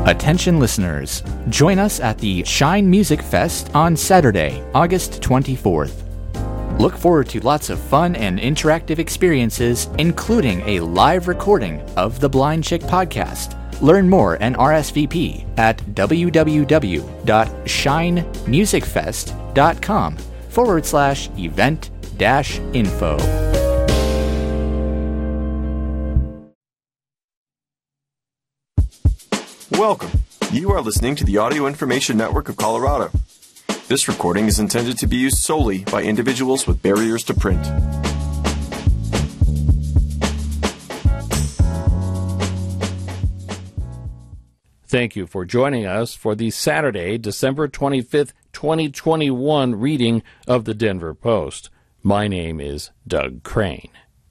Attention listeners, join us at the Shine Music Fest on Saturday, August 24th. Look forward to lots of fun and interactive experiences, including a live recording of the Blind Chick podcast. Learn more and RSVP at www.shinemusicfest.com/event-info. Welcome. You are listening to the Audio Information Network of Colorado. This recording is intended to be used solely by individuals with barriers to print. Thank you for joining us for the Saturday, December 25th, 2021 reading of the Denver Post. My name is Doug Crane.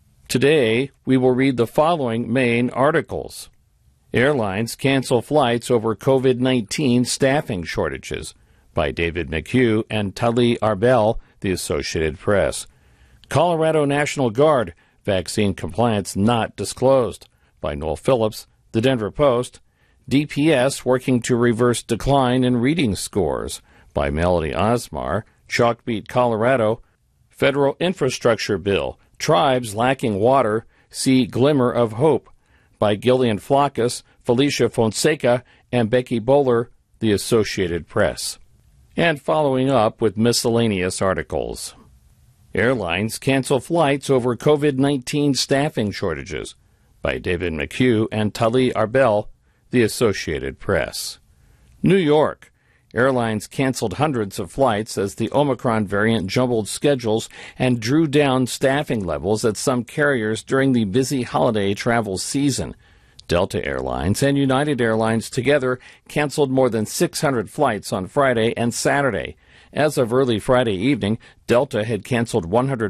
Today, we will read the following main articles. Airlines cancel flights over COVID-19 staffing shortages by David McHugh and Tali Arbel, the Associated Press. Colorado National Guard, vaccine compliance not disclosed by Noel Phillips, the Denver Post. DPS working to reverse decline in reading scores by Melody Osmar, Chalkbeat, Colorado. Federal Infrastructure Bill, Tribes Lacking Water, See Glimmer of Hope by Gillian Flacus, Felicia Fonseca, and Becky Bowler, the Associated Press. And following up with miscellaneous articles. Airlines cancel flights over COVID-19 staffing shortages by David McHugh and Tali Arbel, the Associated Press. New York. Airlines canceled hundreds of flights as the Omicron variant jumbled schedules and drew down staffing levels at some carriers during the busy holiday travel season. Delta Airlines and United Airlines together canceled more than 600 flights on Friday and Saturday. As of early Friday evening, Delta had canceled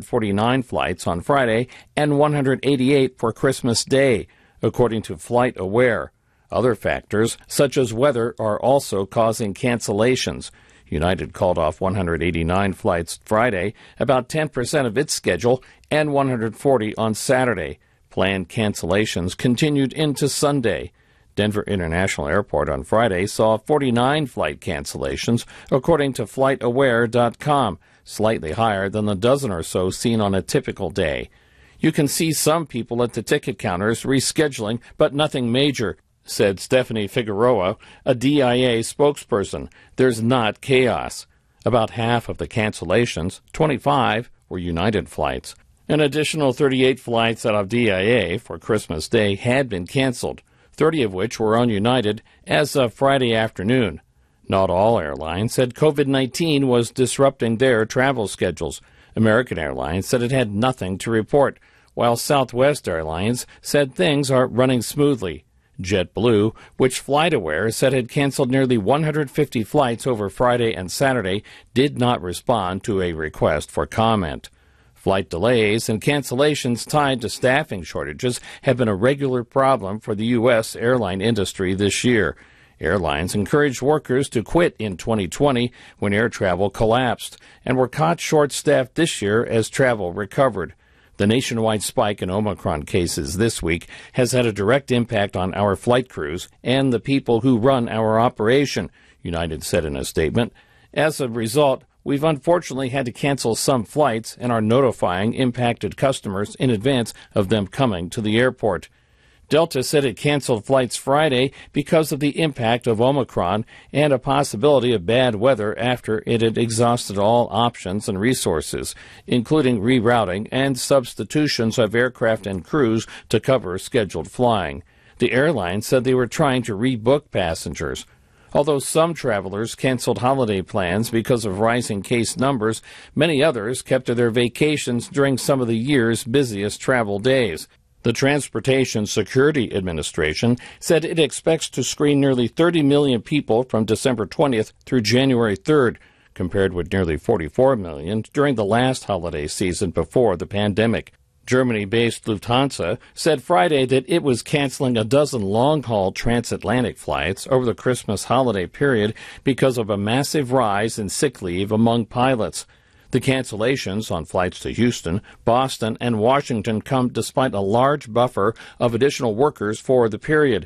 149 flights on Friday and 188 for Christmas Day, according to FlightAware. Other factors, such as weather, are also causing cancellations. United called off 189 flights Friday, about 10% of its schedule, and 140 on Saturday. Planned cancellations continued into Sunday. Denver International Airport on Friday saw 49 flight cancellations, according to FlightAware.com, slightly higher than the dozen or so seen on a typical day. You can see some people at the ticket counters rescheduling, but nothing major, said Stephanie Figueroa, a DIA spokesperson. There's not chaos. About half of the cancellations, 25, were United flights. An additional 38 flights out of DIA for Christmas Day had been canceled, 30 of which were on United as of Friday afternoon. Not all airlines said COVID-19 was disrupting their travel schedules. American Airlines said it had nothing to report, while Southwest Airlines said things are running smoothly. JetBlue, which FlightAware said had canceled nearly 150 flights over Friday and Saturday, did not respond to a request for comment. Flight delays and cancellations tied to staffing shortages have been a regular problem for the U.S. airline industry this year. Airlines encouraged workers to quit in 2020 when air travel collapsed and were caught short-staffed this year as travel recovered. The nationwide spike in Omicron cases this week has had a direct impact on our flight crews and the people who run our operation, United said in a statement. As a result, we've unfortunately had to cancel some flights and are notifying impacted customers in advance of them coming to the airport. Delta said it canceled flights Friday because of the impact of Omicron and a possibility of bad weather after it had exhausted all options and resources, including rerouting and substitutions of aircraft and crews to cover scheduled flying. The airline said they were trying to rebook passengers. Although some travelers canceled holiday plans because of rising case numbers, many others kept to their vacations during some of the year's busiest travel days. The Transportation Security Administration said it expects to screen nearly 30 million people from December 20th through January 3rd, compared with nearly 44 million during the last holiday season before the pandemic. Germany-based Lufthansa said Friday that it was canceling a dozen long-haul transatlantic flights over the Christmas holiday period because of a massive rise in sick leave among pilots. The cancellations on flights to Houston, Boston, and Washington come despite a large buffer of additional workers for the period.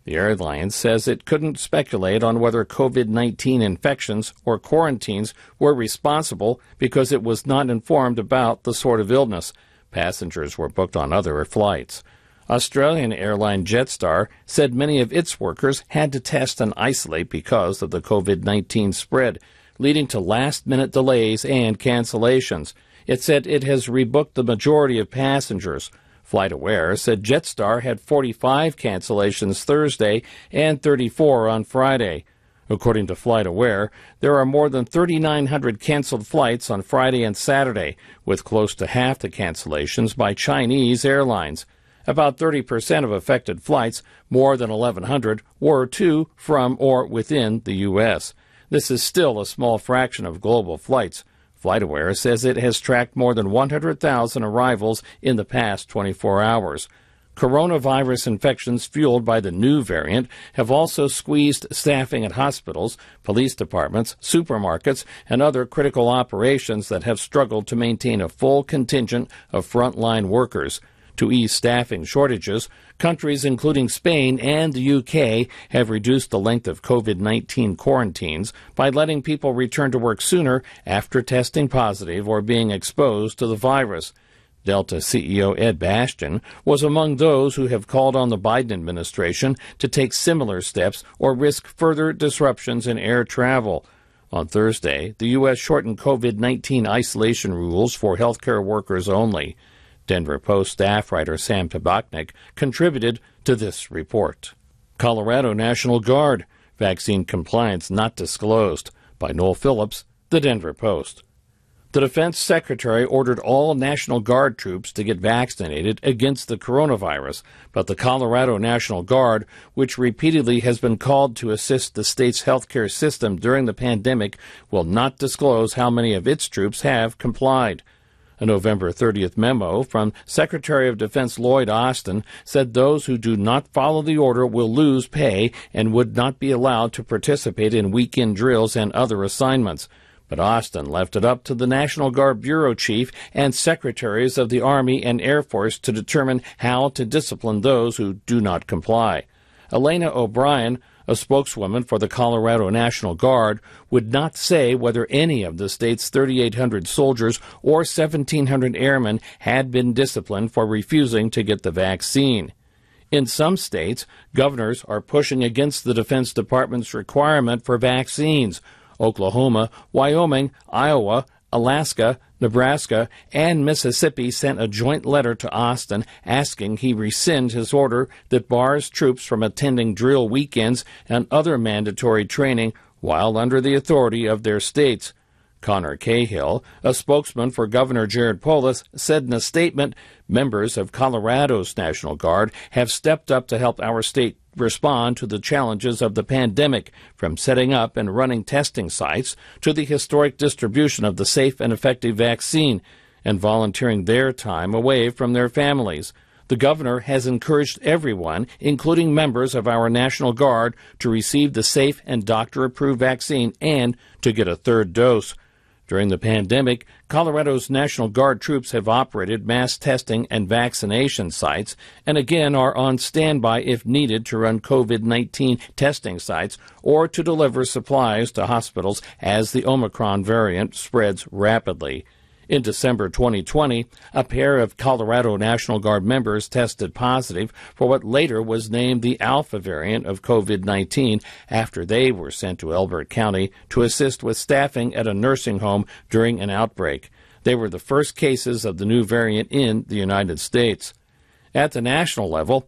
The airline says it couldn't speculate on whether COVID-19 infections or quarantines were responsible because it was not informed about the sort of illness. Passengers were booked on other flights. Australian airline Jetstar said many of its workers had to test and isolate because of the COVID-19 spread, leading to last-minute delays and cancellations. It said it has rebooked the majority of passengers. FlightAware said Jetstar had 45 cancellations Thursday and 34 on Friday. According to FlightAware, there are more than 3,900 canceled flights on Friday and Saturday, with close to half the cancellations by Chinese airlines. About 30% of affected flights, more than 1,100, were to, from, or within the U.S. This is still a small fraction of global flights. FlightAware says it has tracked more than 100,000 arrivals in the past 24 hours. Coronavirus infections fueled by the new variant have also squeezed staffing at hospitals, police departments, supermarkets, and other critical operations that have struggled to maintain a full contingent of frontline workers. To ease staffing shortages, countries including Spain and the UK have reduced the length of COVID-19 quarantines by letting people return to work sooner after testing positive or being exposed to the virus. Delta CEO Ed Bastian was among those who have called on the Biden administration to take similar steps or risk further disruptions in air travel. On Thursday, the U.S. shortened COVID-19 isolation rules for healthcare workers only. Denver Post staff writer Sam Tabachnik contributed to this report. Colorado National Guard, vaccine compliance not disclosed, by Noel Phillips, The Denver Post. The Defense Secretary ordered all National Guard troops to get vaccinated against the coronavirus, but the Colorado National Guard, which repeatedly has been called to assist the state's healthcare system during the pandemic, will not disclose how many of its troops have complied. A November 30th memo from Secretary of Defense Lloyd Austin said those who do not follow the order will lose pay and would not be allowed to participate in weekend drills and other assignments. But Austin left it up to the National Guard Bureau Chief and Secretaries of the Army and Air Force to determine how to discipline those who do not comply. Elena O'Brien, a spokeswoman for the Colorado National Guard, would not say whether any of the state's 3,800 soldiers or 1,700 airmen had been disciplined for refusing to get the vaccine. In some states, governors are pushing against the Defense Department's requirement for vaccines. Oklahoma, Wyoming, Iowa, Alaska, Nebraska, and Mississippi sent a joint letter to Austin asking he rescind his order that bars troops from attending drill weekends and other mandatory training while under the authority of their states. Connor Cahill, a spokesman for Governor Jared Polis, said in a statement, members of Colorado's National Guard have stepped up to help our state respond to the challenges of the pandemic, from setting up and running testing sites to the historic distribution of the safe and effective vaccine, and volunteering their time away from their families. The governor has encouraged everyone, including members of our National Guard, to receive the safe and doctor-approved vaccine and to get a third dose. During the pandemic, Colorado's National Guard troops have operated mass testing and vaccination sites and again are on standby if needed to run COVID-19 testing sites or to deliver supplies to hospitals as the Omicron variant spreads rapidly. In December 2020, a pair of Colorado National Guard members tested positive for what later was named the Alpha variant of COVID-19 after they were sent to Elbert County to assist with staffing at a nursing home during an outbreak. They were the first cases of the new variant in the United States. At the national level,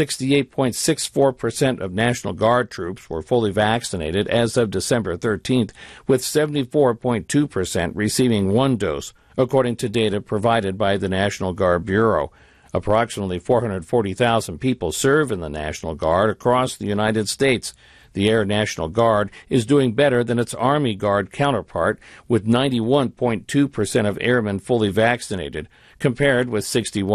68.64% of National Guard troops were fully vaccinated as of December 13th, with 74.2% receiving one dose, according to data provided by the National Guard Bureau. Approximately 440,000 people serve in the National Guard across the United States. The Air National Guard is doing better than its Army Guard counterpart, with 91.2% of airmen fully vaccinated, compared with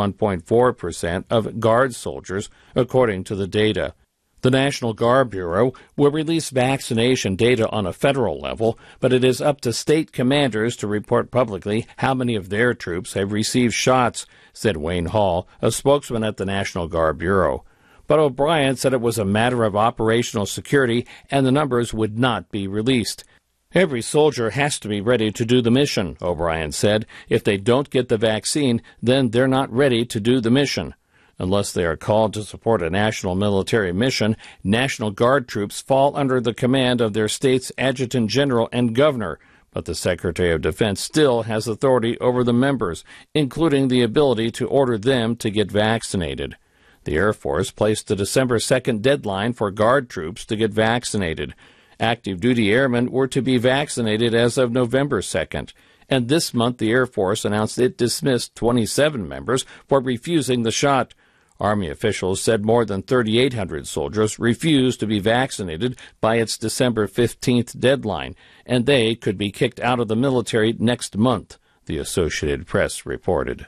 61.4% of Guard soldiers, according to the data. The National Guard Bureau will release vaccination data on a federal level, but it is up to state commanders to report publicly how many of their troops have received shots, said Wayne Hall, a spokesman at the National Guard Bureau. but O'Brien said it was a matter of operational security and the numbers would not be released. Every soldier has to be ready to do the mission, O'Brien said. If they don't get the vaccine, then they're not ready to do the mission. Unless they are called to support a national military mission, National Guard troops fall under the command of their state's adjutant general and governor, but the Secretary of Defense still has authority over the members, including the ability to order them to get vaccinated. The Air Force placed the December 2nd deadline for Guard troops to get vaccinated. Active-duty airmen were to be vaccinated as of November 2nd, and this month the Air Force announced it dismissed 27 members for refusing the shot. Army officials said more than 3,800 soldiers refused to be vaccinated by its December 15th deadline, and they could be kicked out of the military next month, the Associated Press reported.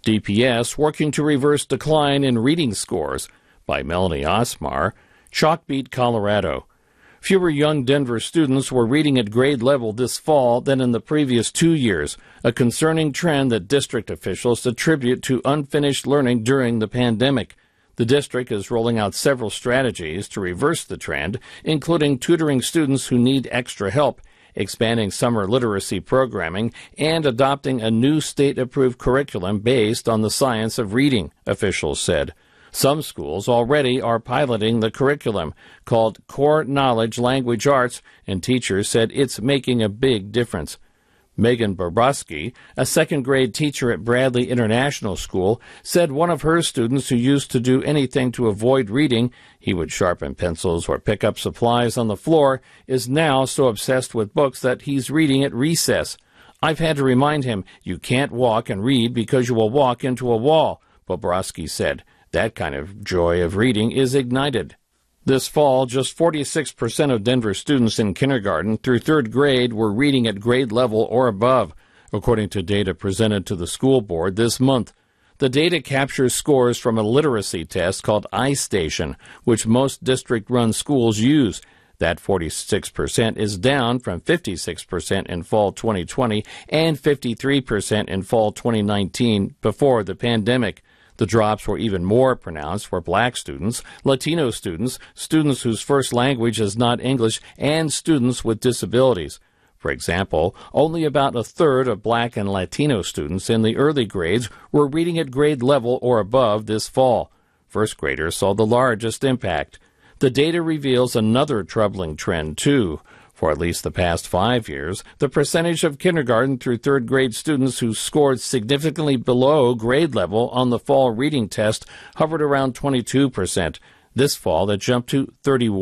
DPS working to reverse decline in reading scores, by Melanie Osmar, Chalkbeat, Colorado. Fewer young Denver students were reading at grade level this fall than in the previous 2 years, a concerning trend that district officials attribute to unfinished learning during the pandemic. The district is rolling out several strategies to reverse the trend, including tutoring students who need extra help, expanding summer literacy programming, and adopting a new state-approved curriculum based on the science of reading, officials said. Some schools already are piloting the curriculum, called Core Knowledge Language Arts, and teachers said it's making a big difference. Megan Bobrovsky, a second-grade teacher at Bradley International School, said one of her students who used to do anything to avoid reading, he would sharpen pencils or pick up supplies on the floor, is now so obsessed with books that he's reading at recess. I've had to remind him, you can't walk and read because you will walk into a wall, Bobrovsky said. That kind of joy of reading is ignited. This fall, just 46% of Denver students in kindergarten through third grade were reading at grade level or above, according to data presented to the school board this month. The data captures scores from a literacy test called iStation, which most district-run schools use. That 46% is down from 56% in fall 2020 and 53% in fall 2019 before the pandemic. The drops were even more pronounced for black students, Latino students, students whose first language is not English, and students with disabilities. For example, only about a third of black and Latino students in the early grades were reading at grade level or above this fall. First graders saw the largest impact. The data reveals another troubling trend, too. For at least the past 5 years, the percentage of kindergarten through third grade students who scored significantly below grade level on the fall reading test hovered around 22%. This fall, it jumped to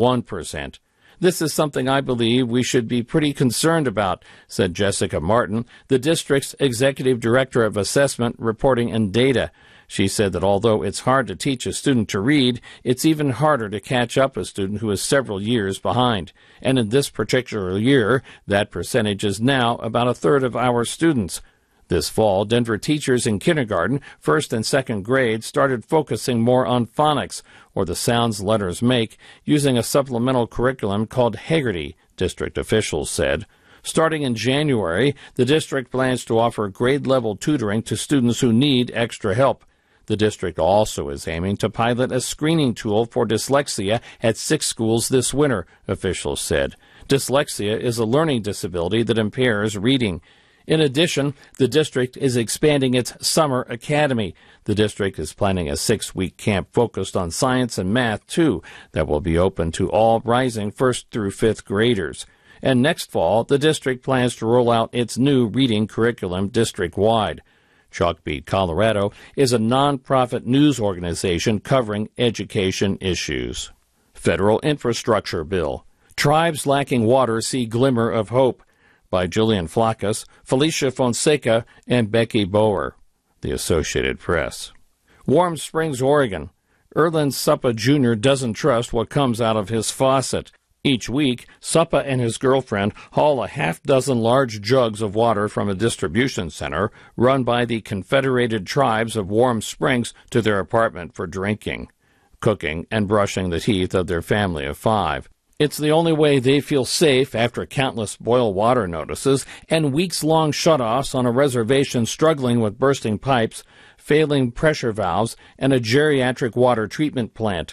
31%. This is something I believe we should be pretty concerned about, said Jessica Martin, the district's executive director of assessment, reporting, and data. She said that although it's hard to teach a student to read, it's even harder to catch up a student who is several years behind. And in this particular year, that percentage is now about a third of our students. This fall, Denver teachers in kindergarten, first and second grade started focusing more on phonics, or the sounds letters make, using a supplemental curriculum called Haggerty, district officials said. Starting in January, the district plans to offer grade-level tutoring to students who need extra help. The district also is aiming to pilot a screening tool for dyslexia at 6 schools this winter, officials said. Dyslexia is a learning disability that impairs reading. In addition, the district is expanding its summer academy. The district is planning a 6-week camp focused on science and math, too, that will be open to all rising 1st through 5th graders. And next fall, the district plans to roll out its new reading curriculum district-wide. Chalkbeat, Colorado, is a nonprofit news organization covering education issues. Federal Infrastructure Bill. Tribes lacking water see glimmer of hope, by Julian Flaccus, Felicia Fonseca, and Becky Bower. The Associated Press. Warm Springs, Oregon. Erland Suppa Jr. doesn't trust what comes out of his faucet. Each week, Suppa and his girlfriend haul a half-dozen large jugs of water from a distribution center run by the Confederated Tribes of Warm Springs to their apartment for drinking, cooking, and brushing the teeth of their family of 5. It's the only way they feel safe after countless boil water notices and weeks-long shutoffs on a reservation struggling with bursting pipes, failing pressure valves, and a geriatric water treatment plant.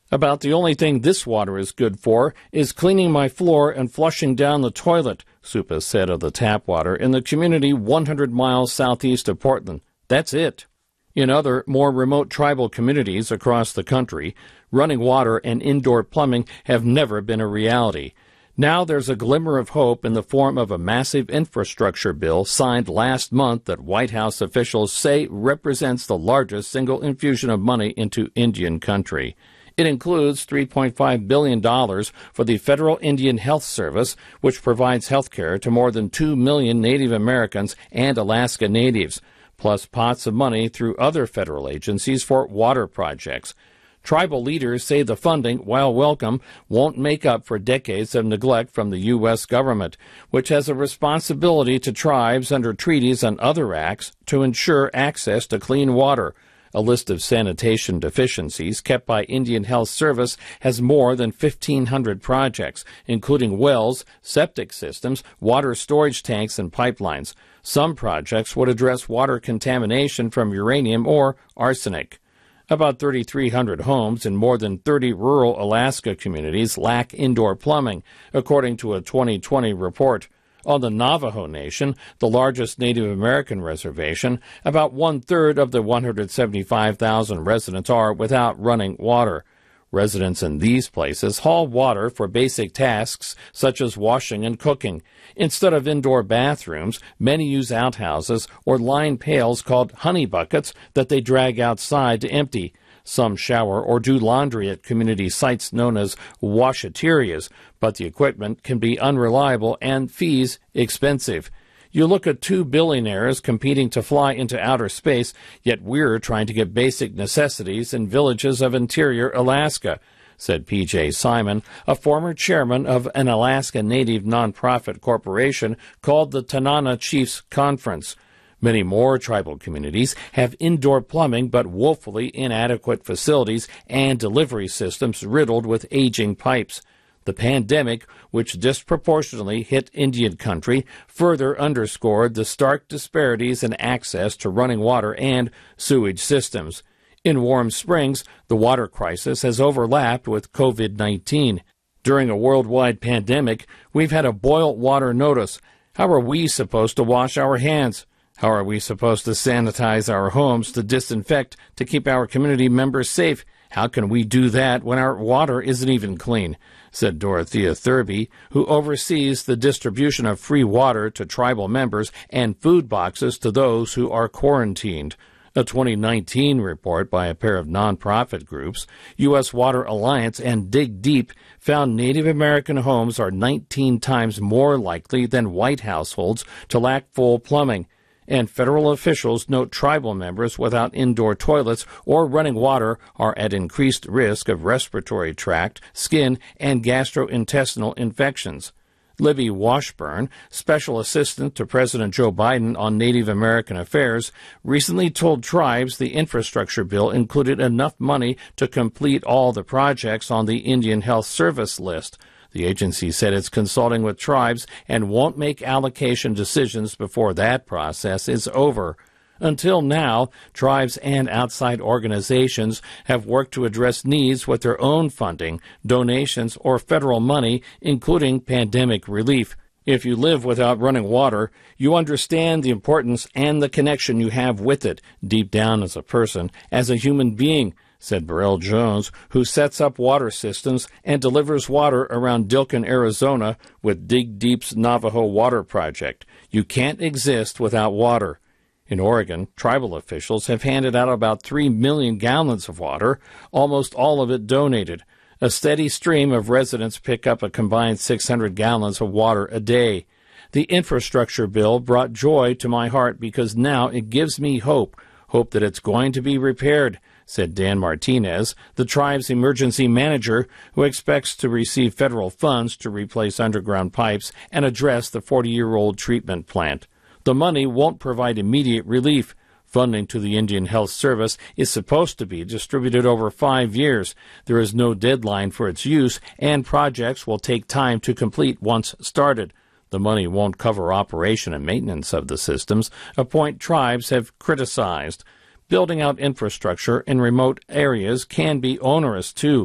About the only thing this water is good for is cleaning my floor and flushing down the toilet, Supa said of the tap water in the community 100 miles southeast of Portland. That's it. In other, more remote tribal communities across the country, running water and indoor plumbing have never been a reality. Now there's a glimmer of hope in the form of a massive infrastructure bill signed last month that White House officials say represents the largest single infusion of money into Indian country. It includes $3.5 billion for the Federal Indian Health Service, which provides health care to more than 2 million Native Americans and Alaska Natives, plus pots of money through other federal agencies for water projects. Tribal leaders say the funding, while welcome, won't make up for decades of neglect from the U.S. government, which has a responsibility to tribes under treaties and other acts to ensure access to clean water. A list of sanitation deficiencies kept by Indian Health Service has more than 1,500 projects, including wells, septic systems, water storage tanks, and pipelines. Some projects would address water contamination from uranium or arsenic. About 3,300 homes in more than 30 rural Alaska communities lack indoor plumbing, according to a 2020 report. On the Navajo Nation, the largest Native American reservation, about one-third of the 175,000 residents are without running water. Residents in these places haul water for basic tasks such as washing and cooking. Instead of indoor bathrooms, many use outhouses or lined pails called honey buckets that they drag outside to empty. Some shower or do laundry at community sites known as washaterias, but the equipment can be unreliable and fees expensive. You look at two billionaires competing to fly into outer space, yet we're trying to get basic necessities in villages of interior Alaska, said P.J. Simon, a former chairman of an Alaska Native nonprofit corporation called the Tanana Chiefs Conference. Many more tribal communities have indoor plumbing but woefully inadequate facilities and delivery systems riddled with aging pipes. The pandemic, which disproportionately hit Indian country, further underscored the stark disparities in access to running water and sewage systems. In Warm Springs, the water crisis has overlapped with COVID-19. During a worldwide pandemic, we've had a boil water notice. How are we supposed to wash our hands? How are we supposed to sanitize our homes, to disinfect, to keep our community members safe? How can we do that when our water isn't even clean? Said Dorothea Thurby, who oversees the distribution of free water to tribal members and food boxes to those who are quarantined. A 2019 report by a pair of nonprofit groups, U.S. Water Alliance and Dig Deep, found Native American homes are 19 times more likely than white households to lack full plumbing. And federal officials note tribal members without indoor toilets or running water are at increased risk of respiratory tract, skin, and gastrointestinal infections. Libby Washburn, Special Assistant to President Joe Biden on Native American Affairs, recently told tribes the infrastructure bill included enough money to complete all the projects on the Indian Health Service list. The agency said it's consulting with tribes and won't make allocation decisions before that process is over. Until now, tribes and outside organizations have worked to address needs with their own funding, donations, or federal money, including pandemic relief. If you live without running water, you understand the importance and the connection you have with it, deep down as a person, as a human being, said Burrell Jones, who sets up water systems and delivers water around Dilkin, Arizona, with Dig Deep's Navajo Water Project. You can't exist without water. In Oregon, tribal officials have handed out about 3 million gallons of water, almost all of it donated. A steady stream of residents pick up a combined 600 gallons of water a day. The infrastructure bill brought joy to my heart because now it gives me hope that it's going to be repaired, said Dan Martinez, the tribe's emergency manager, who expects to receive federal funds to replace underground pipes and address the 40-year-old treatment plant. The money won't provide immediate relief. Funding to the Indian Health Service is supposed to be distributed over 5 years. There is no deadline for its use, and projects will take time to complete once started. The money won't cover operation and maintenance of the systems, a point tribes have criticized. Building out infrastructure in remote areas can be onerous, too.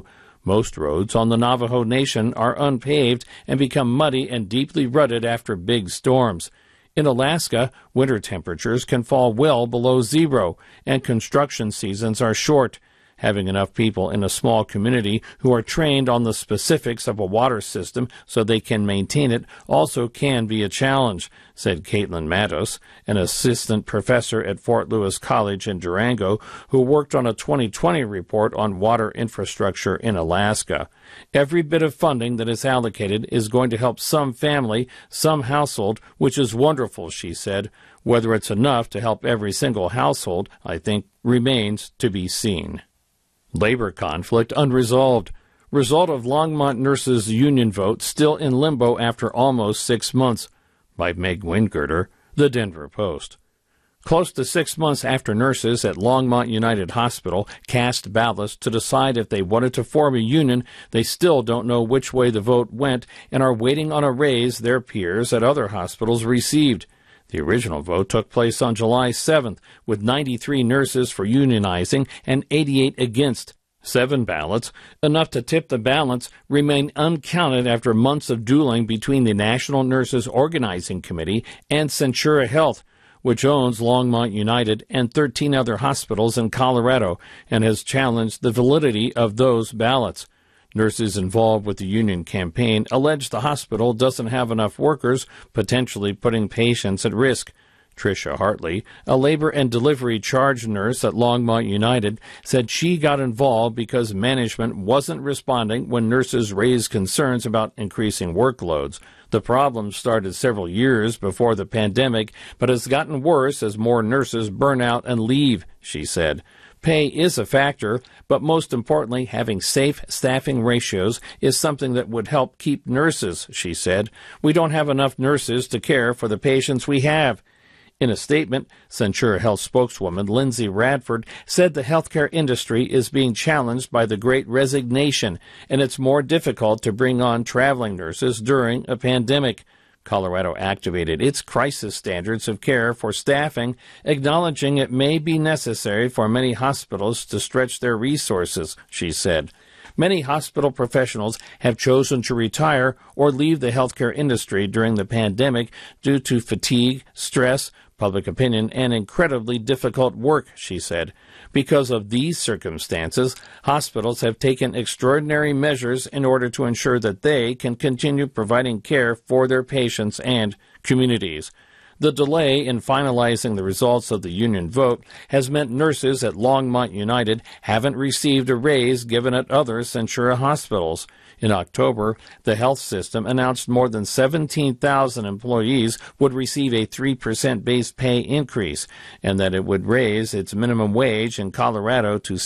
Most roads on the Navajo Nation are unpaved and become muddy and deeply rutted after big storms. In Alaska, winter temperatures can fall well below zero, and construction seasons are short. Having enough people in a small community who are trained on the specifics of a water system so they can maintain it also can be a challenge, said Caitlin Matos, an assistant professor at Fort Lewis College in Durango, who worked on a 2020 report on water infrastructure in Alaska. Every bit of funding that is allocated is going to help some family, some household, which is wonderful, she said. Whether it's enough to help every single household, I think, remains to be seen. Labor conflict unresolved. Result of Longmont nurses' union vote still in limbo after almost 6 months. By Meg Wingirter, The Denver Post. Close to 6 months after nurses at Longmont United Hospital cast ballots to decide if they wanted to form a union, they still don't know which way the vote went and are waiting on a raise their peers at other hospitals received. The original vote took place on July 7th, with 93 nurses for unionizing and 88 against. 7 ballots, enough to tip the balance, remain uncounted after months of dueling between the National Nurses Organizing Committee and Centura Health, which owns Longmont United and 13 other hospitals in Colorado, and has challenged the validity of those ballots. Nurses involved with the union campaign allege the hospital doesn't have enough workers, potentially putting patients at risk. Tricia Hartley, a labor and delivery charge nurse at Longmont United, said she got involved because management wasn't responding when nurses raised concerns about increasing workloads. The problem started several years before the pandemic, but has gotten worse as more nurses burn out and leave, she said. Pay is a factor, but most importantly, having safe staffing ratios is something that would help keep nurses, she said. We don't have enough nurses to care for the patients we have. In a statement, Centura Health spokeswoman Lindsay Radford said the healthcare industry is being challenged by the Great Resignation, and it's more difficult to bring on traveling nurses during a pandemic. Colorado activated its crisis standards of care for staffing, acknowledging it may be necessary for many hospitals to stretch their resources, she said. Many hospital professionals have chosen to retire or leave the healthcare industry during the pandemic due to fatigue, stress, public opinion, and incredibly difficult work, she said. Because of these circumstances, hospitals have taken extraordinary measures in order to ensure that they can continue providing care for their patients and communities. The delay in finalizing the results of the union vote has meant nurses at Longmont United haven't received a raise given at other Centura hospitals. In October, the health system announced more than 17,000 employees would receive a 3% base pay increase, and that it would raise its minimum wage in Colorado to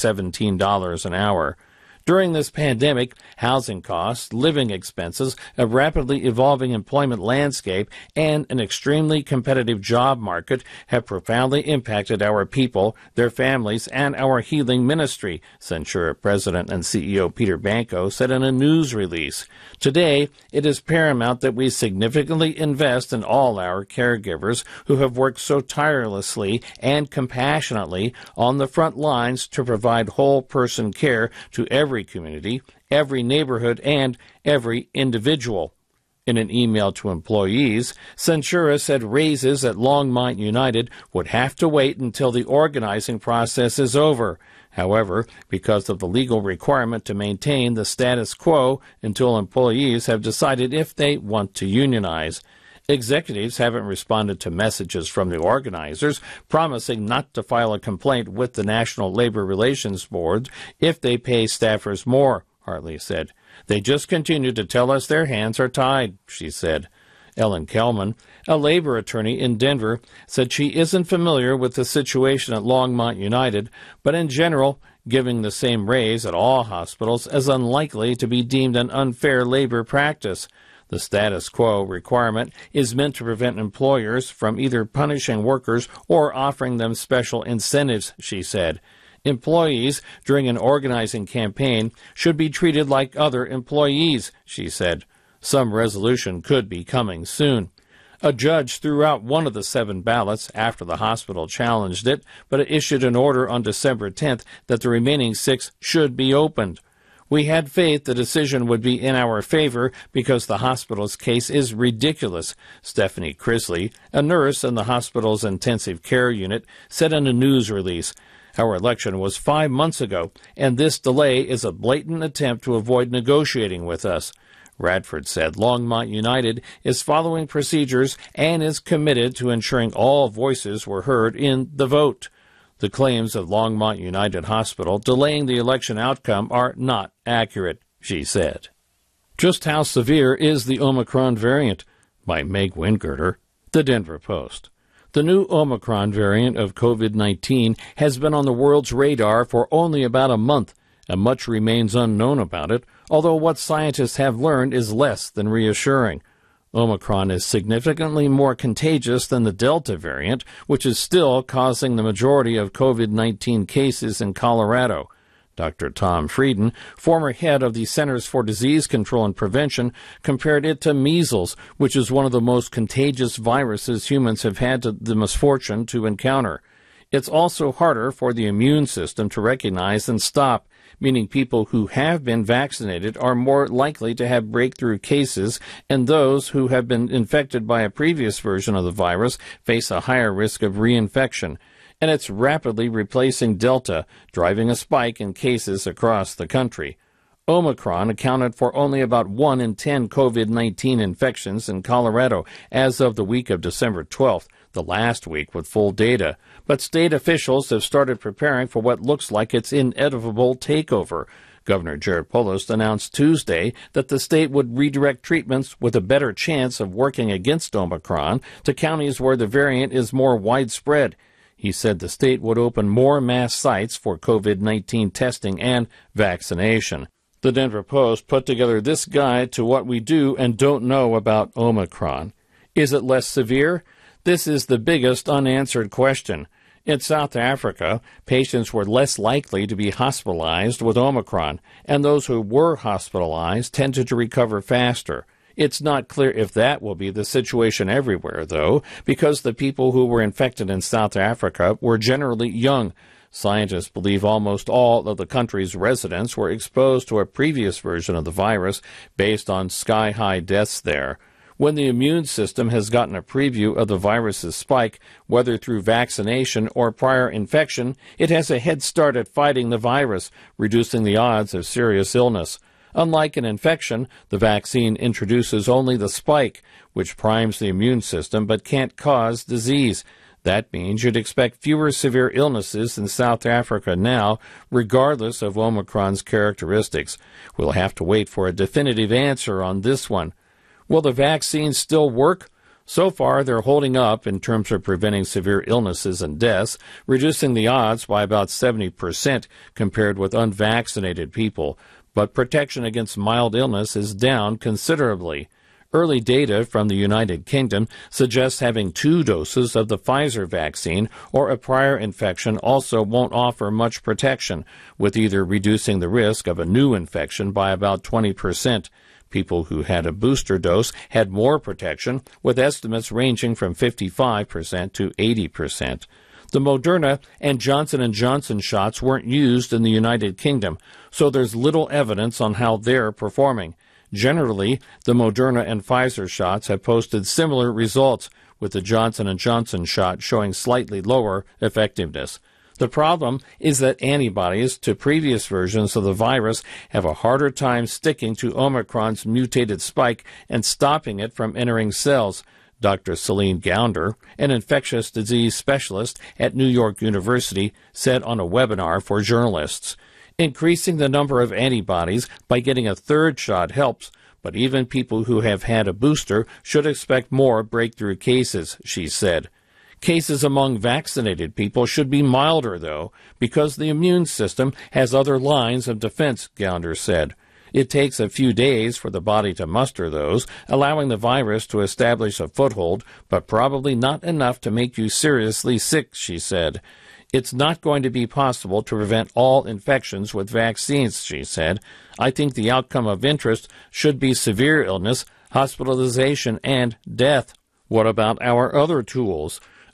$17 an hour. During this pandemic, housing costs, living expenses, a rapidly evolving employment landscape, and an extremely competitive job market have profoundly impacted our people, their families, and our healing ministry, Centura President and CEO Peter Banco said in a news release. Today, it is paramount that we significantly invest in all our caregivers who have worked so tirelessly and compassionately on the front lines to provide whole-person care to every community, every neighborhood, and every individual. In an email to employees, Centura said raises at Longmont United would have to wait until the organizing process is over. However, because of the legal requirement to maintain the status quo until employees have decided if they want to unionize. Executives haven't responded to messages from the organizers promising not to file a complaint with the National Labor Relations Board if they pay staffers more, Hartley said. They just continue to tell us their hands are tied, she said. Ellen Kelman, a labor attorney in Denver, said she isn't familiar with the situation at Longmont United, but in general, giving the same raise at all hospitals is unlikely to be deemed an unfair labor practice. The status quo requirement is meant to prevent employers from either punishing workers or offering them special incentives, she said. Employees during an organizing campaign should be treated like other employees, she said. Some resolution could be coming soon. A judge threw out one of the 7 ballots after the hospital challenged it, but it issued an order on December 10th that the remaining 6 should be opened. We had faith the decision would be in our favor because the hospital's case is ridiculous, Stephanie Crisley, a nurse in the hospital's intensive care unit, said in a news release. Our election was 5 months ago, and this delay is a blatant attempt to avoid negotiating with us. Radford said Longmont United is following procedures and is committed to ensuring all voices were heard in the vote. The claims of Longmont United Hospital delaying the election outcome are not accurate, she said. Just how severe is the Omicron variant? By Meg Wingirter, The Denver Post. The new Omicron variant of COVID-19 has been on the world's radar for only about a month, and much remains unknown about it, although what scientists have learned is less than reassuring. Omicron is significantly more contagious than the Delta variant, which is still causing the majority of COVID-19 cases in Colorado. Dr. Tom Frieden, former head of the Centers for Disease Control and Prevention, compared it to measles, which is one of the most contagious viruses humans have had the misfortune to encounter. It's also harder for the immune system to recognize and stop, meaning people who have been vaccinated are more likely to have breakthrough cases, and those who have been infected by a previous version of the virus face a higher risk of reinfection. And it's rapidly replacing Delta, driving a spike in cases across the country. Omicron accounted for only about 1 in 10 COVID-19 infections in Colorado as of the week of December 12th, the last week with full data. But state officials have started preparing for what looks like its inevitable takeover. Governor Jared Polis announced Tuesday that the state would redirect treatments with a better chance of working against Omicron to counties where the variant is more widespread. He said the state would open more mass sites for COVID-19 testing and vaccination. The Denver Post put together this guide to what we do and don't know about Omicron. Is it less severe? This is the biggest unanswered question. In South Africa, patients were less likely to be hospitalized with Omicron, and those who were hospitalized tended to recover faster. It's not clear if that will be the situation everywhere, though, because the people who were infected in South Africa were generally young. Scientists believe almost all of the country's residents were exposed to a previous version of the virus based on sky-high deaths there. When the immune system has gotten a preview of the virus's spike, whether through vaccination or prior infection, it has a head start at fighting the virus, reducing the odds of serious illness. Unlike an infection, the vaccine introduces only the spike, which primes the immune system but can't cause disease. That means you'd expect fewer severe illnesses in South Africa now, regardless of Omicron's characteristics. We'll have to wait for a definitive answer on this one. Will the vaccine still work? So far, they're holding up in terms of preventing severe illnesses and deaths, reducing the odds by about 70% compared with unvaccinated people. But protection against mild illness is down considerably. Early data from the United Kingdom suggests having 2 doses of the Pfizer vaccine or a prior infection also won't offer much protection, with either reducing the risk of a new infection by about 20%. People who had a booster dose had more protection, with estimates ranging from 55% to 80%. The Moderna and Johnson & Johnson shots weren't used in the United Kingdom, so there's little evidence on how they're performing. Generally, the Moderna and Pfizer shots have posted similar results, with the Johnson & Johnson shot showing slightly lower effectiveness. The problem is that antibodies to previous versions of the virus have a harder time sticking to Omicron's mutated spike and stopping it from entering cells. Dr. Celine Gounder, an infectious disease specialist at New York University, said on a webinar for journalists. Increasing the number of antibodies by getting a 3rd shot helps, but even people who have had a booster should expect more breakthrough cases, she said. Cases among vaccinated people should be milder, though, because the immune system has other lines of defense, Gounder said. It takes a few days for the body to muster those, allowing the virus to establish a foothold, but probably not enough to make you seriously sick, she said. It's not going to be possible to prevent all infections with vaccines, she said. I think the outcome of interest should be severe illness, hospitalization, and death. What about our other tools?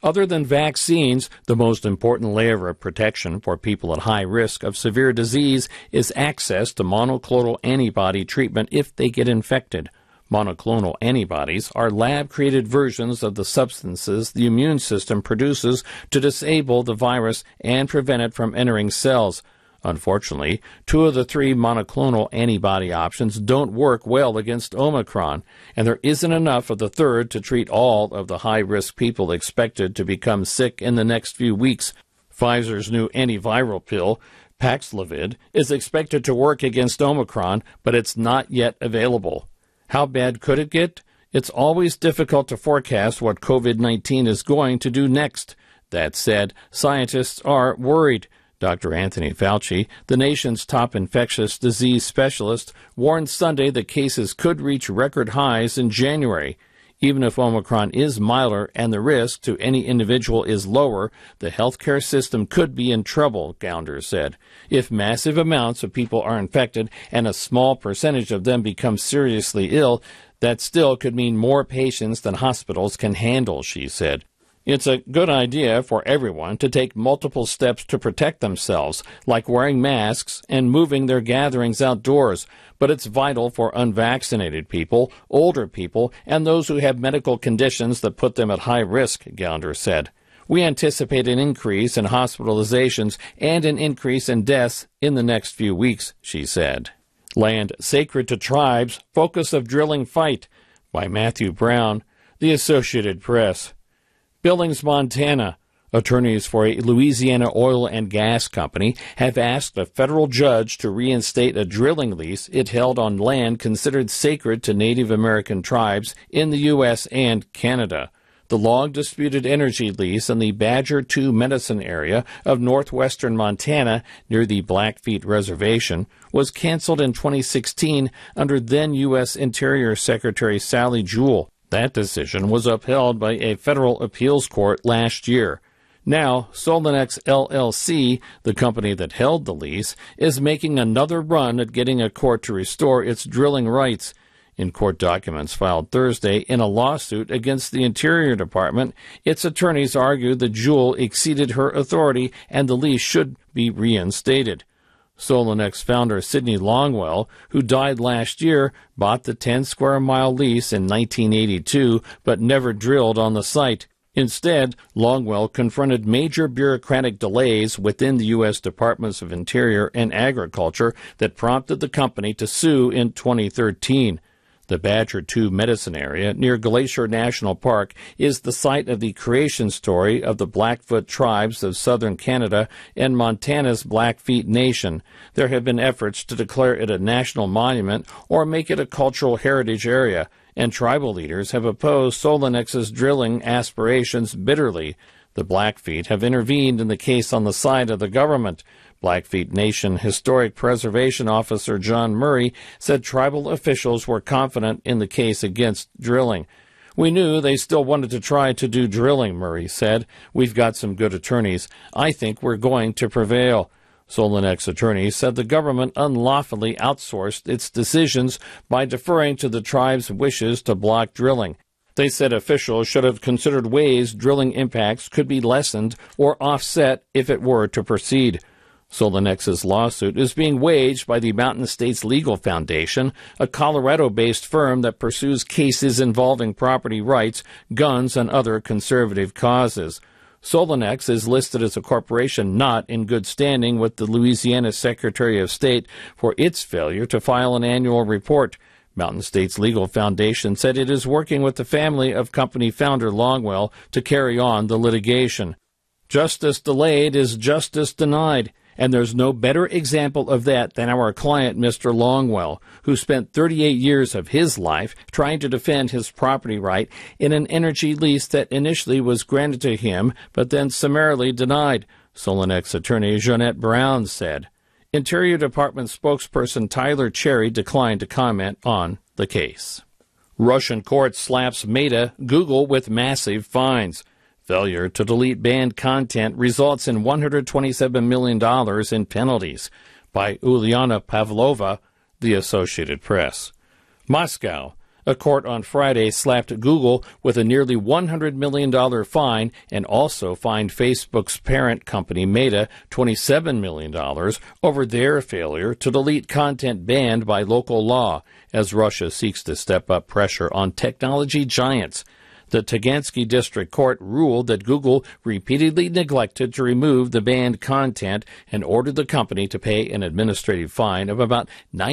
Other than vaccines, the most important layer of protection for people at high risk of severe disease is access to monoclonal antibody treatment if they get infected. Monoclonal antibodies are lab-created versions of the substances the immune system produces to disable the virus and prevent it from entering cells. Unfortunately, 2 of the 3 monoclonal antibody options don't work well against Omicron, and there isn't enough of the third to treat all of the high-risk people expected to become sick in the next few weeks. Pfizer's new antiviral pill, Paxlovid, is expected to work against Omicron, but it's not yet available. How bad could it get? It's always difficult to forecast what COVID-19 is going to do next. That said, scientists are worried. Dr. Anthony Fauci, the nation's top infectious disease specialist, warned Sunday that cases could reach record highs in January. Even if Omicron is milder and the risk to any individual is lower, the healthcare system could be in trouble, Gounder said. If massive amounts of people are infected and a small percentage of them become seriously ill, that still could mean more patients than hospitals can handle, she said. It's a good idea for everyone to take multiple steps to protect themselves, like wearing masks and moving their gatherings outdoors, but it's vital for unvaccinated people, older people, and those who have medical conditions that put them at high risk, Gounder said. We anticipate an increase in hospitalizations and an increase in deaths in the next few weeks, she said. Land Sacred to Tribes, Focus of Drilling Fight, by Matthew Brown, The Associated Press. Billings, Montana. Attorneys for a Louisiana oil and gas company have asked a federal judge to reinstate a drilling lease it held on land considered sacred to Native American tribes in the U.S. and Canada. The long-disputed energy lease in the Badger II Medicine area of northwestern Montana near the Blackfeet Reservation was canceled in 2016 under then U.S. Interior Secretary Sally Jewell. That decision was upheld by a federal appeals court last year. Now, Solonex LLC, the company that held the lease, is making another run at getting a court to restore its drilling rights. In court documents filed Thursday in a lawsuit against the Interior Department, its attorneys argued that Jewell exceeded her authority and the lease should be reinstated. Solonex founder Sidney Longwell, who died last year, bought the 10-square-mile lease in 1982 but never drilled on the site. Instead, Longwell confronted major bureaucratic delays within the U.S. Departments of Interior and Agriculture that prompted the company to sue in 2013. The Badger II Medicine area near Glacier National Park is the site of the creation story of the Blackfoot tribes of southern Canada and Montana's Blackfeet Nation. There have been efforts to declare it a national monument or make it a cultural heritage area, and tribal leaders have opposed Solonex's drilling aspirations bitterly. The Blackfeet have intervened in the case on the side of the government. Blackfeet Nation Historic Preservation Officer John Murray said tribal officials were confident in the case against drilling. We knew they still wanted to try to do drilling, Murray said. We've got some good attorneys. I think we're going to prevail. Solonex attorneys said the government unlawfully outsourced its decisions by deferring to the tribe's wishes to block drilling. They said officials should have considered ways drilling impacts could be lessened or offset if it were to proceed. Solonex's lawsuit is being waged by the Mountain States Legal Foundation, a Colorado-based firm that pursues cases involving property rights, guns, and other conservative causes. Solonex is listed as a corporation not in good standing with the Louisiana Secretary of State for its failure to file an annual report. Mountain States Legal Foundation said it is working with the family of company founder Longwell to carry on the litigation. Justice delayed is justice denied. And there's no better example of that than our client, Mr. Longwell, who spent 38 years of his life trying to defend his property right in an energy lease that initially was granted to him but then summarily denied, Solonex attorney Jeanette Brown said. Interior Department spokesperson Tyler Cherry declined to comment on the case. Russian court slaps Meta, Google with massive fines. Failure to delete banned content results in $127 million in penalties, by Uliana Pavlova, The Associated Press. Moscow. A court on Friday slapped Google with a nearly $100 million fine and also fined Facebook's parent company Meta $27 million over their failure to delete content banned by local law as Russia seeks to step up pressure on technology giants. The Tagansky District Court ruled that Google repeatedly neglected to remove the banned content and ordered the company to pay an administrative fine of about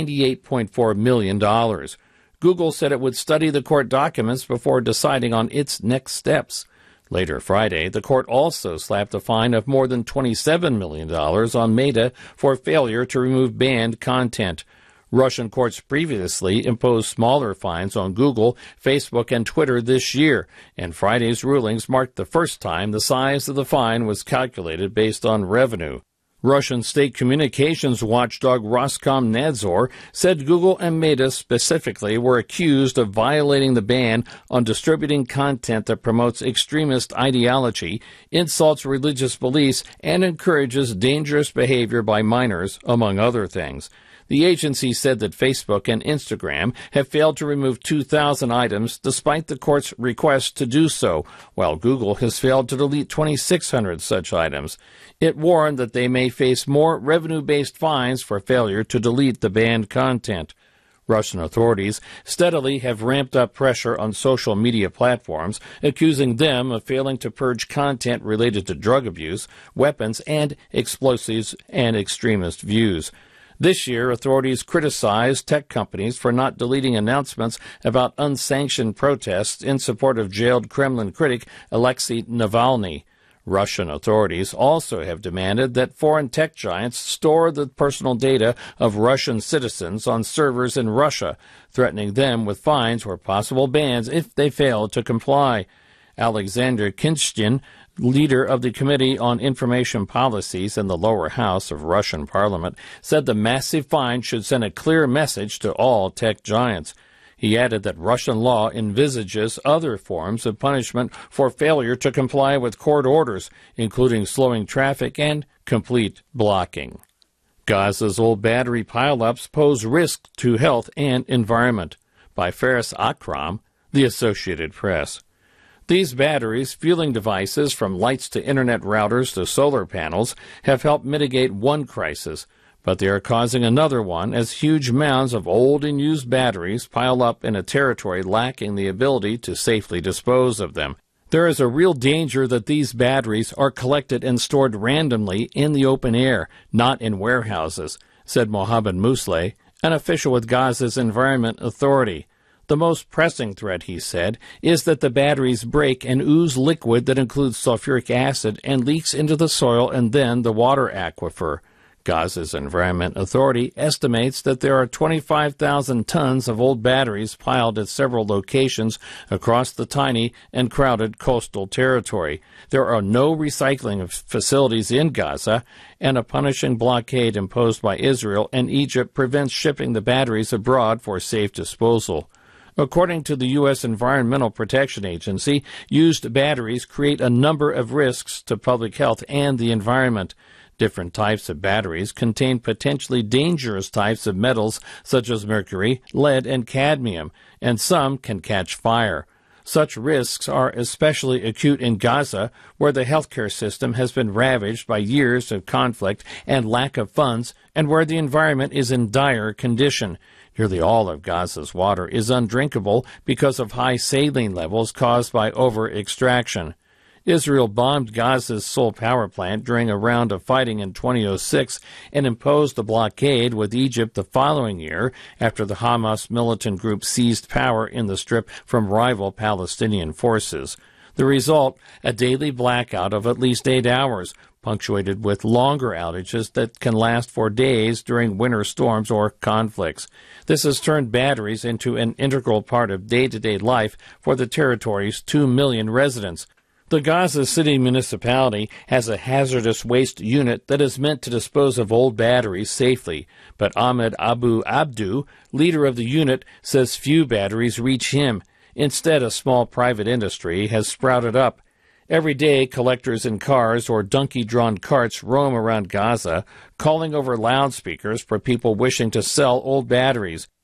$98.4 million. Google said it would study the court documents before deciding on its next steps. Later Friday, the court also slapped a fine of more than $27 million on Meta for failure to remove banned content. Russian courts previously imposed smaller fines on Google, Facebook, and Twitter this year, and Friday's rulings marked the first time the size of the fine was calculated based on revenue. Russian state communications watchdog Roskomnadzor said Google and Meta specifically were accused of violating the ban on distributing content that promotes extremist ideology, insults religious beliefs, and encourages dangerous behavior by minors, among other things. The agency said that Facebook and Instagram have failed to remove 2,000 items despite the court's request to do so, while Google has failed to delete 2,600 such items. It warned that they may face more revenue-based fines for failure to delete the banned content. Russian authorities steadily have ramped up pressure on social media platforms, accusing them of failing to purge content related to drug abuse, weapons, and explosives and extremist views. This year, authorities criticized tech companies for not deleting announcements about unsanctioned protests in support of jailed Kremlin critic Alexei Navalny. Russian authorities also have demanded that foreign tech giants store the personal data of Russian citizens on servers in Russia, threatening them with fines or possible bans if they fail to comply. Alexander Kinshtin, leader of the Committee on Information Policies in the lower house of Russian parliament, said the massive fine should send a clear message to all tech giants. He added that Russian law envisages other forms of punishment for failure to comply with court orders, including slowing traffic and complete blocking. Gaza's old battery pileups pose risk to health and environment. By Faris Akram, The Associated Press. These batteries, fueling devices from lights to internet routers to solar panels, have helped mitigate one crisis, but they are causing another one as huge mounds of old and used batteries pile up in a territory lacking the ability to safely dispose of them. There is a real danger that these batteries are collected and stored randomly in the open air, not in warehouses, said Mohammed Mousleh, an official with Gaza's Environment Authority. The most pressing threat, he said, is that the batteries break and ooze liquid that includes sulfuric acid and leaks into the soil and then the water aquifer. Gaza's Environment Authority estimates that there are 25,000 tons of old batteries piled at several locations across the tiny and crowded coastal territory. There are no recycling facilities in Gaza, and a punishing blockade imposed by Israel and Egypt prevents shipping the batteries abroad for safe disposal. According to the U.S. Environmental Protection Agency, used batteries create a number of risks to public health and the environment. Different types of batteries contain potentially dangerous types of metals such as mercury, lead, and cadmium, and some can catch fire. Such risks are especially acute in Gaza, where the healthcare system has been ravaged by years of conflict and lack of funds, and where the environment is in dire condition. Nearly all of Gaza's water is undrinkable because of high saline levels caused by over-extraction. Israel bombed Gaza's Sol power plant during a round of fighting in 2006 and imposed a blockade with Egypt the following year after the Hamas militant group seized power in the Strip from rival Palestinian forces. The result, a daily blackout of at least 8 hours, punctuated with longer outages that can last for days during winter storms or conflicts. This has turned batteries into an integral part of day-to-day life for the territory's 2 million residents. The Gaza City municipality has a hazardous waste unit that is meant to dispose of old batteries safely, but Ahmed Abu Abdu, leader of the unit, says few batteries reach him. Instead, a small private industry has sprouted up. Every day, collectors in cars or donkey-drawn carts roam around Gaza, calling over loudspeakers for people wishing to sell old batteries.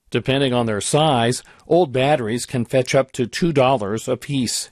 Depending on their size, old batteries can fetch up to $2 a piece.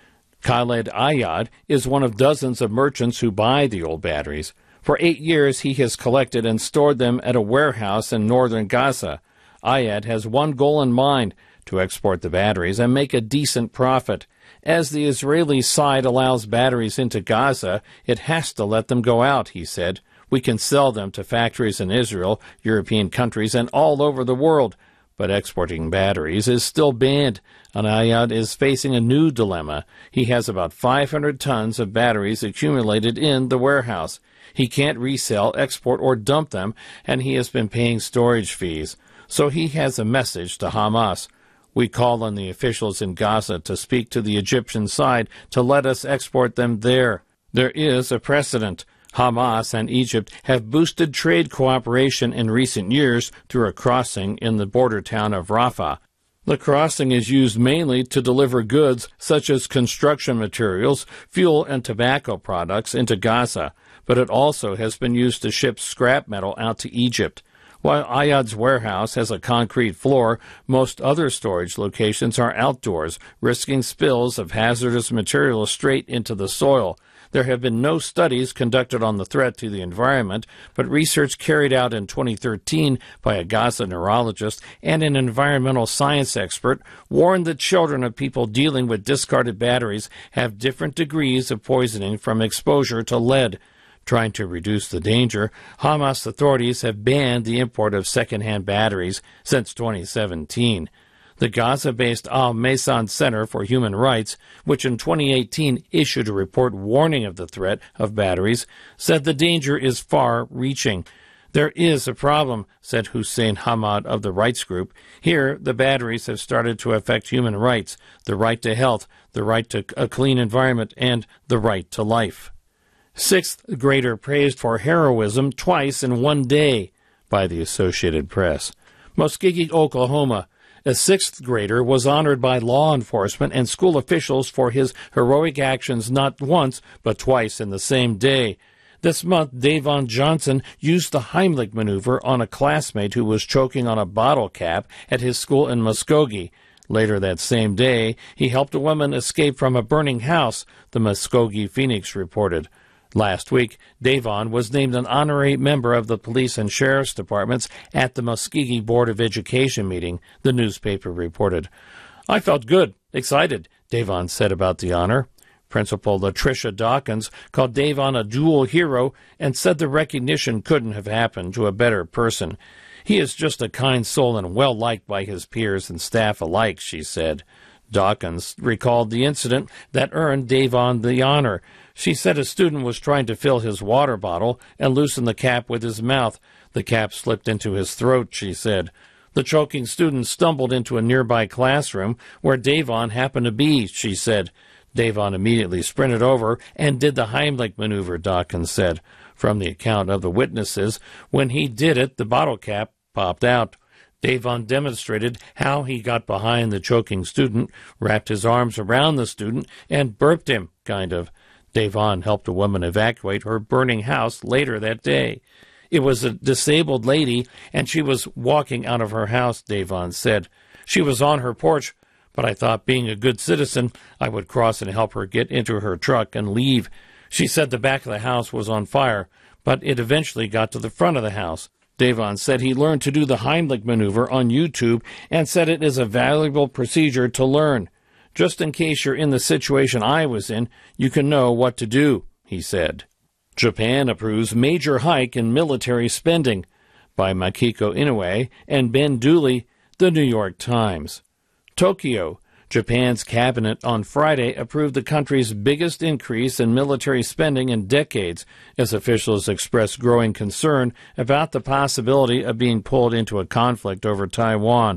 Khaled Ayad is one of dozens of merchants who buy the old batteries. For 8 years, he has collected and stored them at a warehouse in northern Gaza. Ayad has one goal in mind: to export the batteries and make a decent profit. As the Israeli side allows batteries into Gaza, it has to let them go out, he said. We can sell them to factories in Israel, European countries, and all over the world. But exporting batteries is still banned, and Ayad is facing a new dilemma. He has about 500 tons of batteries accumulated in the warehouse. He can't resell, export, or dump them, and he has been paying storage fees. So he has a message to Hamas. We call on the officials in Gaza to speak to the Egyptian side to let us export them there. There is a precedent. Hamas and Egypt have boosted trade cooperation in recent years through a crossing in the border town of Rafah. The crossing is used mainly to deliver goods such as construction materials, fuel, and tobacco products into Gaza, but it also has been used to ship scrap metal out to Egypt. While Ayad's warehouse has a concrete floor, most other storage locations are outdoors, risking spills of hazardous materials straight into the soil. There have been no studies conducted on the threat to the environment, but research carried out in 2013 by a Gaza neurologist and an environmental science expert warned that children of people dealing with discarded batteries have different degrees of poisoning from exposure to lead. Trying to reduce the danger, Hamas authorities have banned the import of second-hand batteries since 2017. The Gaza-based Al-Maysan Center for Human Rights, which in 2018 issued a report warning of the threat of batteries, said the danger is far-reaching. There is a problem, said Hussein Hamad of the rights group. Here, the batteries have started to affect human rights, the right to health, the right to a clean environment, and the right to life. Sixth grader praised for heroism twice in one day by the Associated Press. Muskogee, Oklahoma. A sixth grader was honored by law enforcement and school officials for his heroic actions not once, but twice in the same day. This month, Davon Johnson used the Heimlich maneuver on a classmate who was choking on a bottle cap at his school in Muskogee. Later that same day, he helped a woman escape from a burning house, the Muskogee Phoenix reported. Last week, Davon was named an honorary member of the police and sheriff's departments at the Muskogee Board of Education meeting, the newspaper reported. I felt good, excited, Davon said about the honor. Principal Latricia Dawkins called Davon a dual hero and said the recognition couldn't have happened to a better person. He is just a kind soul and well-liked by his peers and staff alike, she said. Dawkins recalled the incident that earned Davon the honor. She said a student was trying to fill his water bottle and loosen the cap with his mouth. The cap slipped into his throat, she said. The choking student stumbled into a nearby classroom where Davon happened to be, she said. Davon immediately sprinted over and did the Heimlich maneuver, Dawkins said. From the account of the witnesses, when he did it, the bottle cap popped out. Davon demonstrated how he got behind the choking student, wrapped his arms around the student, and burped him, kind of. Davon helped a woman evacuate her burning house later that day. It was a disabled lady, and she was walking out of her house, Davon said. She was on her porch, but I thought, being a good citizen, I would cross and help her get into her truck and leave. She said the back of the house was on fire, but it eventually got to the front of the house. Davon said he learned to do the Heimlich maneuver on YouTube and said it is a valuable procedure to learn. Just in case you're in the situation I was in, you can know what to do, he said. Japan approves major hike in military spending by Makiko Inoue and Ben Dooley, The New York Times. Tokyo. Japan's cabinet on Friday approved the country's biggest increase in military spending in decades, as officials expressed growing concern about the possibility of being pulled into a conflict over Taiwan.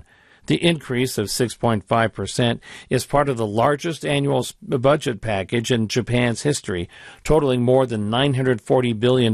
The increase of 6.5% is part of the largest annual budget package in Japan's history, totaling more than $940 billion.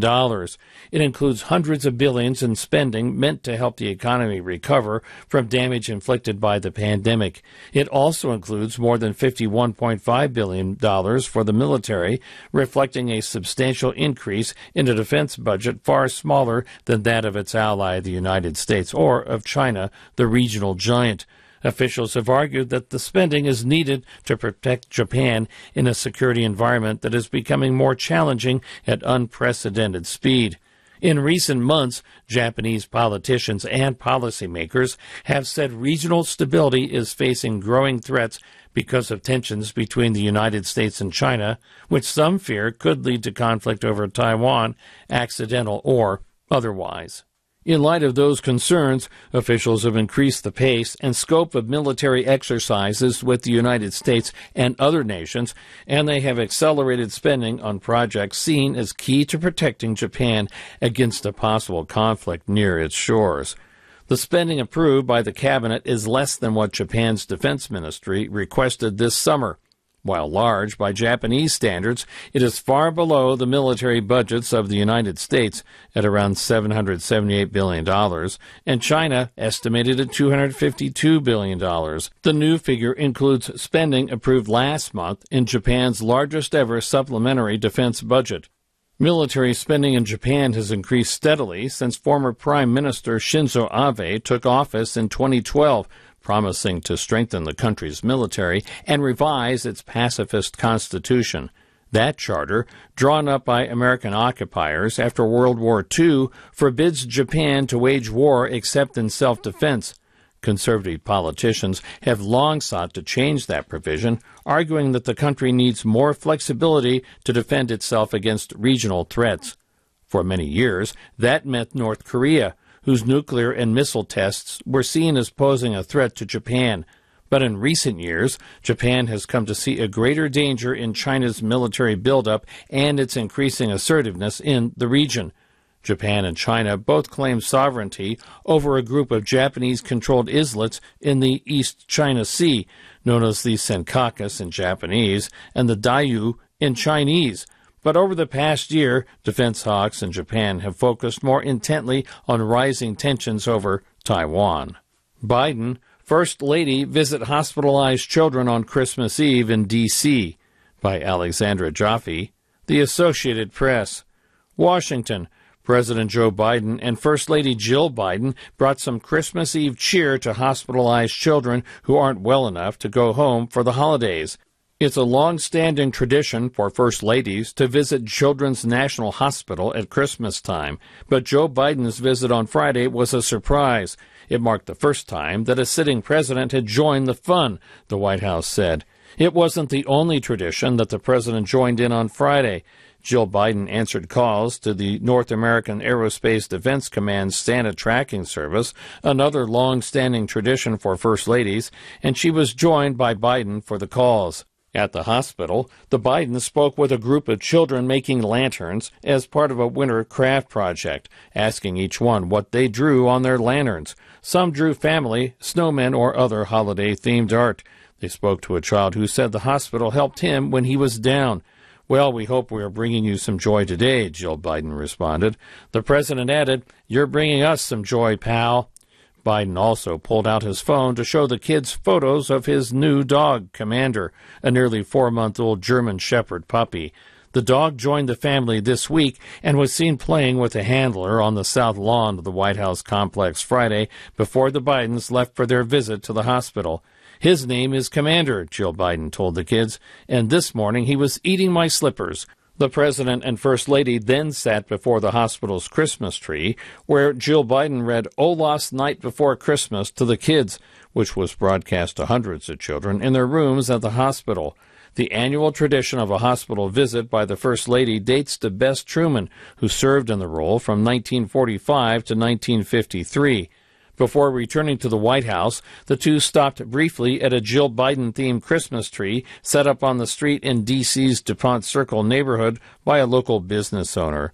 It includes hundreds of billions in spending meant to help the economy recover from damage inflicted by the pandemic. It also includes more than $51.5 billion for the military, reflecting a substantial increase in a defense budget far smaller than that of its ally, the United States, or of China, the regional giant. Officials have argued that the spending is needed to protect Japan in a security environment that is becoming more challenging at unprecedented speed. In recent months, Japanese politicians and policymakers have said regional stability is facing growing threats because of tensions between the United States and China, which some fear could lead to conflict over Taiwan, accidental or otherwise. In light of those concerns, officials have increased the pace and scope of military exercises with the United States and other nations, and they have accelerated spending on projects seen as key to protecting Japan against a possible conflict near its shores. The spending approved by the cabinet is less than what Japan's defense ministry requested this summer. While large by Japanese standards, it is far below the military budgets of the United States at around $778 billion, and China estimated at $252 billion. The new figure includes spending approved last month in Japan's largest ever supplementary defense budget. Military spending in Japan has increased steadily since former Prime Minister Shinzo Abe took office in 2012, promising to strengthen the country's military and revise its pacifist constitution. That charter, drawn up by American occupiers after World War II, forbids Japan to wage war except in self-defense. Conservative politicians have long sought to change that provision, arguing that the country needs more flexibility to defend itself against regional threats. For many years, that meant North Korea, whose nuclear and missile tests were seen as posing a threat to Japan. But in recent years, Japan has come to see a greater danger in China's military buildup and its increasing assertiveness in the region. Japan and China both claim sovereignty over a group of Japanese-controlled islets in the East China Sea, known as the Senkakus in Japanese and the Diaoyu in Chinese. But over the past year, defense hawks in Japan have focused more intently on rising tensions over Taiwan. Biden, First Lady visit hospitalized children on Christmas Eve in D.C. by Alexandra Jaffe, The Associated Press. Washington, President Joe Biden and First Lady Jill Biden brought some Christmas Eve cheer to hospitalized children who aren't well enough to go home for the holidays. It's a long-standing tradition for First Ladies to visit Children's National Hospital at Christmas time, but Joe Biden's visit on Friday was a surprise. It marked the first time that a sitting president had joined the fun, the White House said. It wasn't the only tradition that the president joined in on Friday. Jill Biden answered calls to the North American Aerospace Defense Command's Santa tracking service, another long-standing tradition for First Ladies, and she was joined by Biden for the calls. At the hospital, the Bidens spoke with a group of children making lanterns as part of a winter craft project, asking each one what they drew on their lanterns. Some drew family, snowmen, or other holiday-themed art. They spoke to a child who said the hospital helped him when he was down. "Well, we hope we are bringing you some joy today," Jill Biden responded. The president added, "You're bringing us some joy, pal." Biden also pulled out his phone to show the kids photos of his new dog, Commander, a nearly 4-month-old German Shepherd puppy. The dog joined the family this week and was seen playing with a handler on the south lawn of the White House complex Friday before the Bidens left for their visit to the hospital. "His name is Commander," Jill Biden told the kids, "and this morning he was eating my slippers." The President and First Lady then sat before the hospital's Christmas tree, where Jill Biden read Olaf's Night Before Christmas to the kids, which was broadcast to hundreds of children in their rooms at the hospital. The annual tradition of a hospital visit by the First Lady dates to Bess Truman, who served in the role from 1945 to 1953. Before returning to the White House, the two stopped briefly at a Jill Biden-themed Christmas tree set up on the street in D.C.'s DuPont Circle neighborhood by a local business owner.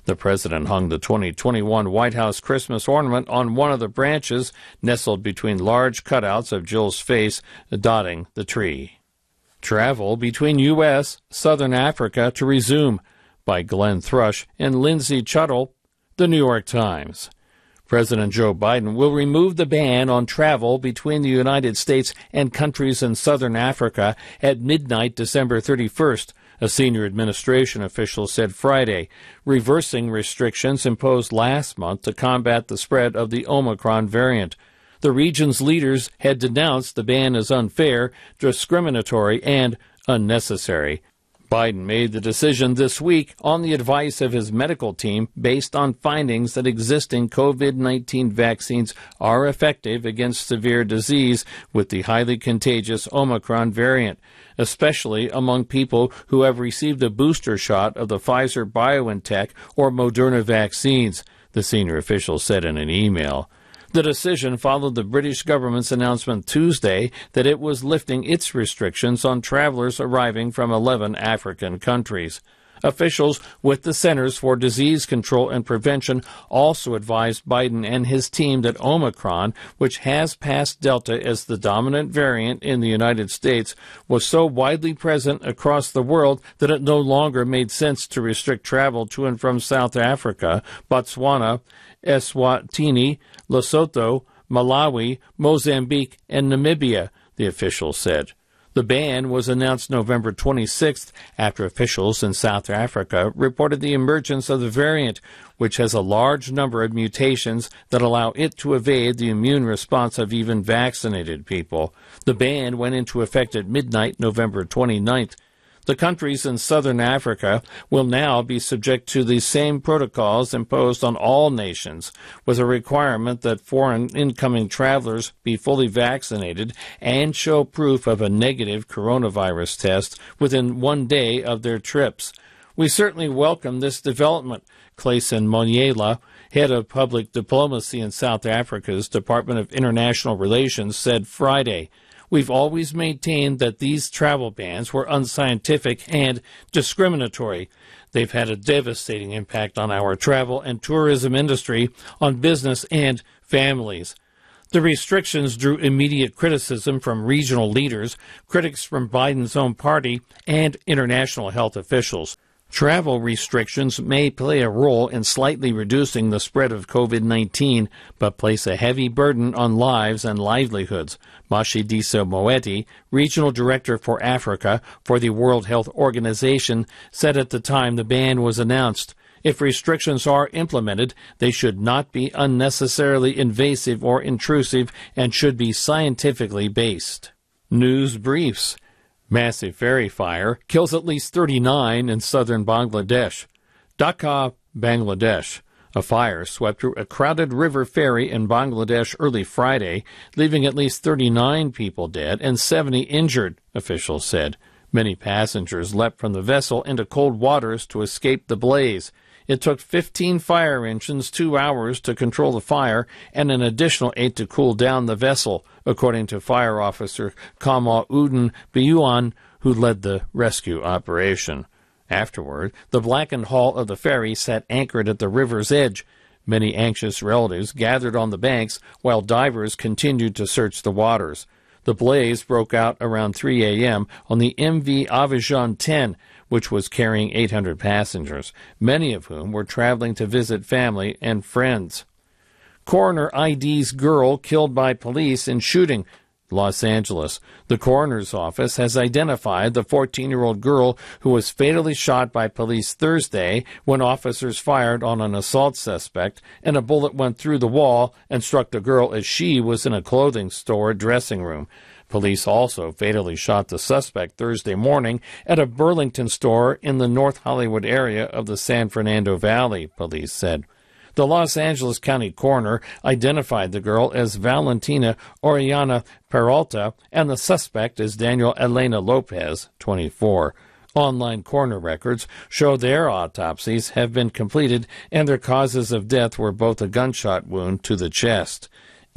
The president hung the 2021 White House Christmas ornament on one of the branches, nestled between large cutouts of Jill's face dotting the tree. Travel between U.S., Southern Africa to resume, by Glenn Thrush and Lindsay Chuttle, The New York Times. President Joe Biden will remove the ban on travel between the United States and countries in Southern Africa at midnight December 31st, a senior administration official said Friday, reversing restrictions imposed last month to combat the spread of the Omicron variant. The region's leaders had denounced the ban as unfair, discriminatory, and unnecessary. Biden made the decision this week on the advice of his medical team based on findings that existing COVID-19 vaccines are effective against severe disease with the highly contagious Omicron variant, especially among people who have received a booster shot of the Pfizer-BioNTech or Moderna vaccines, the senior official said in an email. The decision followed the British government's announcement Tuesday that it was lifting its restrictions on travelers arriving from 11 African countries. Officials with the Centers for Disease Control and Prevention also advised Biden and his team that Omicron, which has passed Delta as the dominant variant in the United States, was so widely present across the world that it no longer made sense to restrict travel to and from South Africa, Botswana, Eswatini, Lesotho, Malawi, Mozambique, and Namibia, the official said. The ban was announced November 26th after officials in South Africa reported the emergence of the variant, which has a large number of mutations that allow it to evade the immune response of even vaccinated people. The ban went into effect at midnight November 29th. The countries in southern Africa will now be subject to the same protocols imposed on all nations, with a requirement that foreign incoming travelers be fully vaccinated and show proof of a negative coronavirus test within 1 day of their trips. We certainly welcome this development, Clayson Monyela, head of public diplomacy in South Africa's Department of International Relations, said Friday. We've always maintained that these travel bans were unscientific and discriminatory. They've had a devastating impact on our travel and tourism industry, on business and families. The restrictions drew immediate criticism from regional leaders, critics from Biden's own party, and international health officials. Travel restrictions may play a role in slightly reducing the spread of COVID-19, but place a heavy burden on lives and livelihoods. Mashidiso Moeti, regional director for Africa for the World Health Organization, said at the time the ban was announced, if restrictions are implemented, they should not be unnecessarily invasive or intrusive and should be scientifically based. News briefs. Massive ferry fire kills at least 39 in southern Bangladesh. Dhaka, Bangladesh. A fire swept through a crowded river ferry in Bangladesh early Friday, leaving at least 39 people dead and 70 injured, officials said. Many passengers leapt from the vessel into cold waters to escape the blaze. It took 15 fire engines 2 hours to control the fire and an additional 8 to cool down the vessel, according to fire officer Kamal Udin Biyuan, who led the rescue operation. Afterward, the blackened hull of the ferry sat anchored at the river's edge. Many anxious relatives gathered on the banks while divers continued to search the waters. The blaze broke out around 3 a.m. on the MV Avijan 10, which was carrying 800 passengers, many of whom were traveling to visit family and friends. Coroner IDs girl killed by police in shooting. Los Angeles. The coroner's office has identified the 14-year-old girl who was fatally shot by police Thursday when officers fired on an assault suspect and a bullet went through the wall and struck the girl as she was in a clothing store dressing room. Police also fatally shot the suspect Thursday morning at a Burlington store in the North Hollywood area of the San Fernando Valley, police said. The Los Angeles County coroner identified the girl as Valentina Oriana Peralta and the suspect as Daniel Elena Lopez, 24. Online coroner records show their autopsies have been completed and their causes of death were both a gunshot wound to the chest.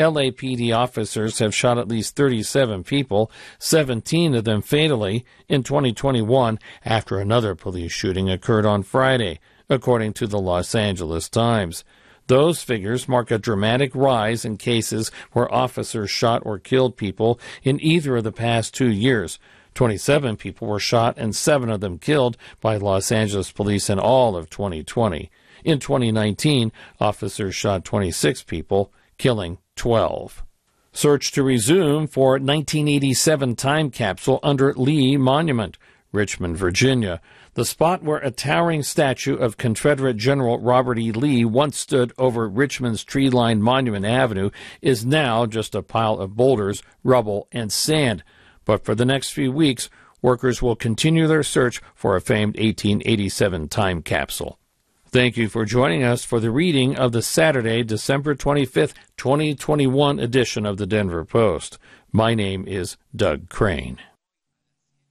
LAPD officers have shot at least 37 people, 17 of them fatally, in 2021 after another police shooting occurred on Friday. according to the Los Angeles Times. Those figures mark a dramatic rise in cases where officers shot or killed people in either of the past 2 years. 27 people were shot and 7 of them killed by Los Angeles police in all of 2020. In 2019, officers shot 26 people, killing 12. Search to resume for 1987 time capsule under Lee Monument, Richmond, Virginia. The spot where a towering statue of Confederate General Robert E. Lee once stood over Richmond's tree-lined Monument Avenue is now just a pile of boulders, rubble, and sand. But for the next few weeks, workers will continue their search for a famed 1887 time capsule. Thank you for joining us for the reading of the Saturday, December 25th, 2021 edition of the Denver Post. My name is Doug Crane.